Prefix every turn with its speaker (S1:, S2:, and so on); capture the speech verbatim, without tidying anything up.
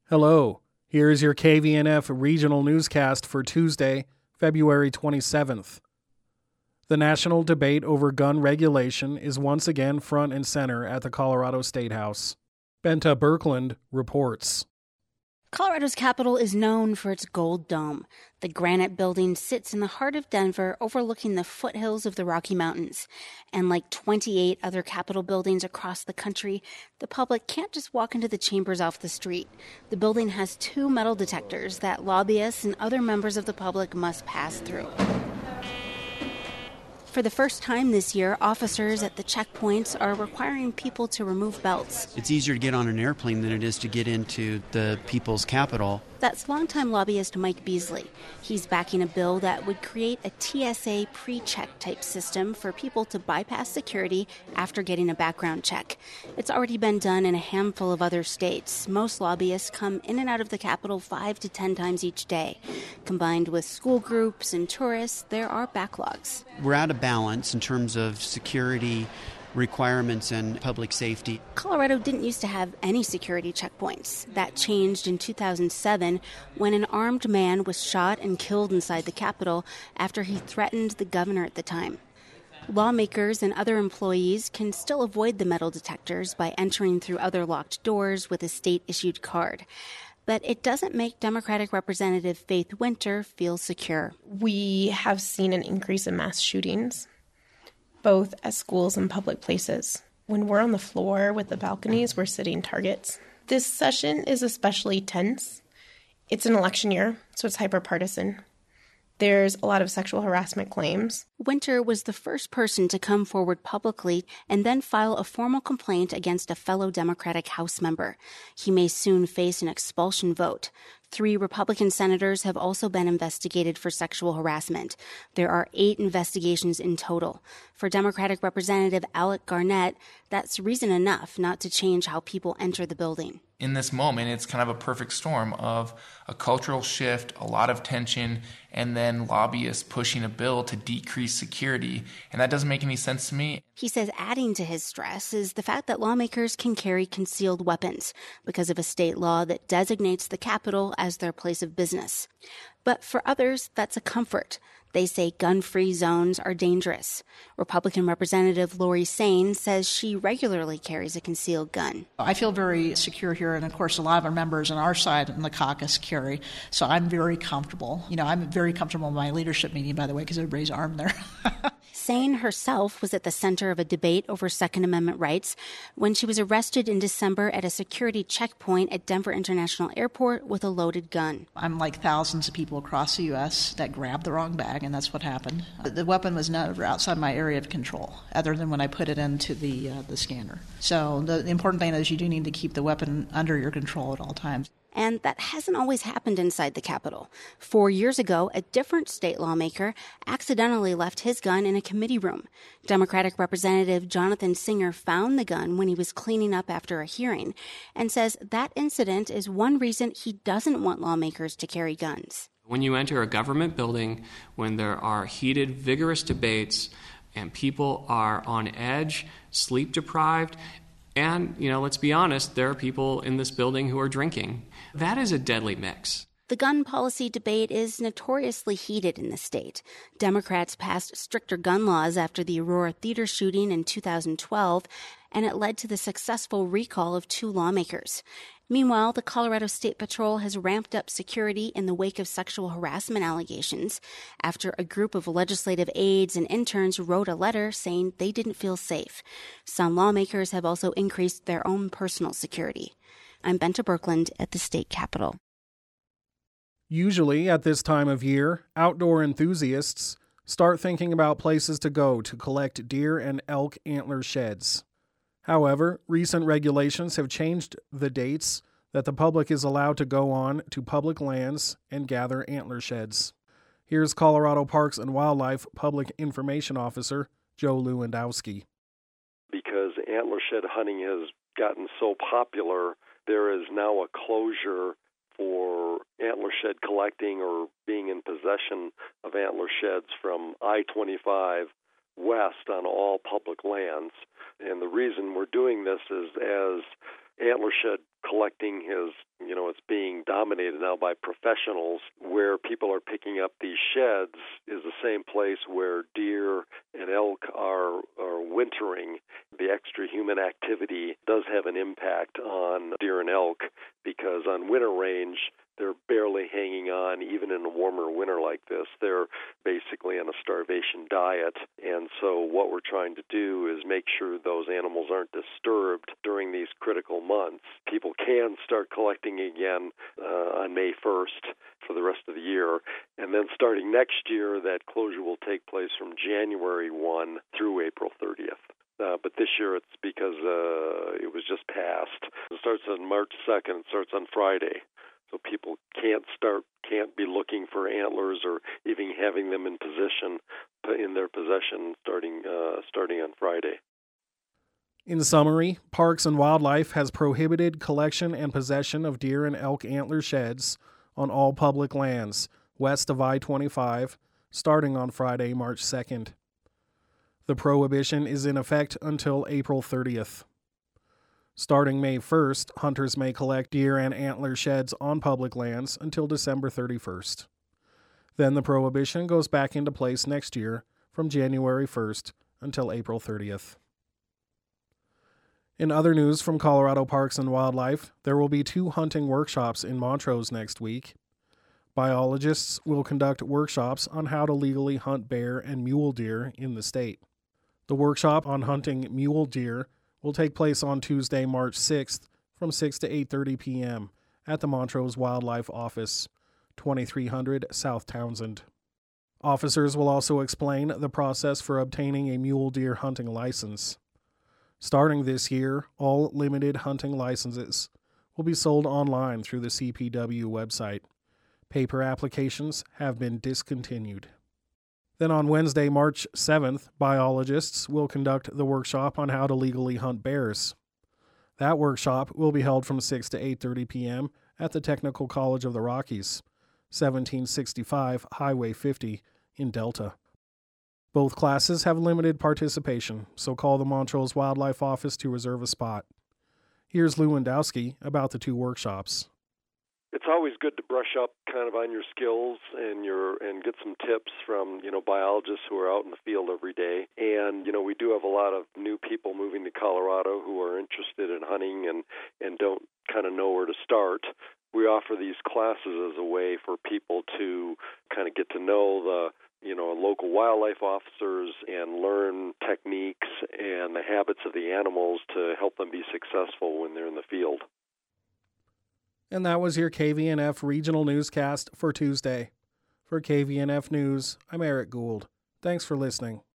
S1: Hello, here is your K V N F regional newscast for Tuesday, February twenty-seventh. The national debate over gun regulation is once again front and center at the Colorado State House. Benta Birkeland reports.
S2: Colorado's capital is known for its gold dome. The granite building sits in the heart of Denver, overlooking the foothills of the Rocky Mountains. And like twenty-eight other Capitol buildings across the country, the public can't just walk into the chambers off the street. The building has two metal detectors that lobbyists and other members of the public must pass through. For the first time this year, officers at the checkpoints are requiring people to remove belts.
S3: It's easier to get on an airplane than it is to get into the people's capital.
S2: That's longtime lobbyist Mike Beasley. He's backing a bill that would create a T S A pre-check type system for people to bypass security after getting a background check. It's already been done in a handful of other states. Most lobbyists come in and out of the Capitol five to ten times each day. Combined with school groups and tourists, there are backlogs.
S3: We're out of balance in terms of security requirements and public safety.
S2: Colorado didn't used to have any security checkpoints. That changed in two thousand seven when an armed man was shot and killed inside the Capitol after he threatened the governor at the time. Lawmakers and other employees can still avoid the metal detectors by entering through other locked doors with a state-issued card. But it doesn't make Democratic Representative Faith Winter feel secure.
S4: We have seen an increase in mass shootings, both at schools and public places. When we're on the floor with the balconies, we're sitting targets. This session is especially tense. It's an election year, so it's hyper-partisan. There's a lot of sexual harassment claims.
S2: Winter was the first person to come forward publicly and then file a formal complaint against a fellow Democratic House member. He may soon face an expulsion vote. Three Republican senators have also been investigated for sexual harassment. There are eight investigations in total. For Democratic Representative Alec Garnett, that's reason enough not to change how people enter the building.
S5: In this moment, it's kind of a perfect storm of a cultural shift, a lot of tension, and then lobbyists pushing a bill to decrease security. And that doesn't make any sense to me.
S2: He says adding to his stress is the fact that lawmakers can carry concealed weapons because of a state law that designates the Capitol as their place of business. But for others, that's a comfort. They say gun-free zones are dangerous. Republican Representative Lori Sain says she regularly carries a concealed gun.
S6: I feel very secure here, and of course a lot of our members on our side in the caucus carry, so I'm very comfortable. You know, I'm very comfortable in my leadership meeting, by the way, because everybody's armed there.
S2: Sain herself was at the center of a debate over Second Amendment rights when she was arrested in December at a security checkpoint at Denver International Airport with a loaded gun.
S6: I'm like thousands of people across the U S that grabbed the wrong bag, and that's what happened. The weapon was never outside my area of control, other than when I put it into the uh, the scanner. So the, the important thing is you do need to keep the weapon under your control at all times.
S2: And that hasn't always happened inside the Capitol. Four years ago, a different state lawmaker accidentally left his gun in a committee room. Democratic Representative Jonathan Singer found the gun when he was cleaning up after a hearing and says that incident is one reason he doesn't want lawmakers to carry guns.
S7: When you enter a government building, when there are heated, vigorous debates, and people are on edge, sleep deprived, and, you know, let's be honest, there are people in this building who are drinking. That is a deadly mix.
S2: The gun policy debate is notoriously heated in the state. Democrats passed stricter gun laws after the Aurora Theater shooting in two thousand twelve, and it led to the successful recall of two lawmakers. Meanwhile, the Colorado State Patrol has ramped up security in the wake of sexual harassment allegations after a group of legislative aides and interns wrote a letter saying they didn't feel safe. Some lawmakers have also increased their own personal security. I'm Benta Birkeland at the state capitol.
S1: Usually, at this time of year, outdoor enthusiasts start thinking about places to go to collect deer and elk antler sheds. However, recent regulations have changed the dates that the public is allowed to go on to public lands and gather antler sheds. Here's Colorado Parks and Wildlife Public Information Officer Joe Lewandowski.
S8: Because antler shed hunting has gotten so popular, there is now a closure for antler shed collecting or being in possession of antler sheds from I twenty-five west on all public lands. And the reason we're doing this is as antler shed collecting is, you know, it's being dominated now by professionals. Where people are picking up these sheds is the same place where deer and elk are, are wintering. The extra human activity does have an impact on deer and elk because on winter range, they're barely hanging on, even in a warmer winter like this. They're basically on a starvation diet. And so what we're trying to do is make sure those animals aren't disturbed during these critical months. People can start collecting again uh, on May first for the rest of the year. And then starting next year, that closure will take place from January first through April thirtieth. Uh, but this year it's because uh, it was just passed. It starts on March second. It starts on Friday. So people can't start, can't be looking for antlers or even having them in position, in their possession starting uh, starting on Friday.
S1: In summary, Parks and Wildlife has prohibited collection and possession of deer and elk antler sheds on all public lands west of I twenty-five, starting on Friday, March second. The prohibition is in effect until April thirtieth. Starting May first, hunters may collect deer and antler sheds on public lands until December thirty-first. Then the prohibition goes back into place next year from January first until April thirtieth. In other news from Colorado Parks and Wildlife, there will be two hunting workshops in Montrose next week. Biologists will conduct workshops on how to legally hunt bear and mule deer in the state. The workshop on hunting mule deer will take place on Tuesday, March sixth from six to eight thirty p.m. at the Montrose Wildlife Office, twenty-three hundred South Townsend. Officers will also explain the process for obtaining a mule deer hunting license. Starting this year, all limited hunting licenses will be sold online through the C P W website. Paper applications have been discontinued. Then on Wednesday, March seventh, biologists will conduct the workshop on how to legally hunt bears. That workshop will be held from six to eight thirty p.m. at the Technical College of the Rockies, seventeen sixty-five Highway fifty in Delta. Both classes have limited participation, so call the Montrose Wildlife Office to reserve a spot. Here's Lewandowski about the two workshops.
S8: It's always good to brush up kind of on your skills and your and get some tips from, you know, biologists who are out in the field every day. And, you know, we do have a lot of new people moving to Colorado who are interested in hunting and, and don't kind of know where to start. We offer these classes as a way for people to kind of get to know the, you know, local wildlife officers and learn techniques and the habits of the animals to help them be successful when they're in the field.
S1: And that was your K V N F Regional Newscast for Tuesday. For K V N F News, I'm Eric Gould. Thanks for listening.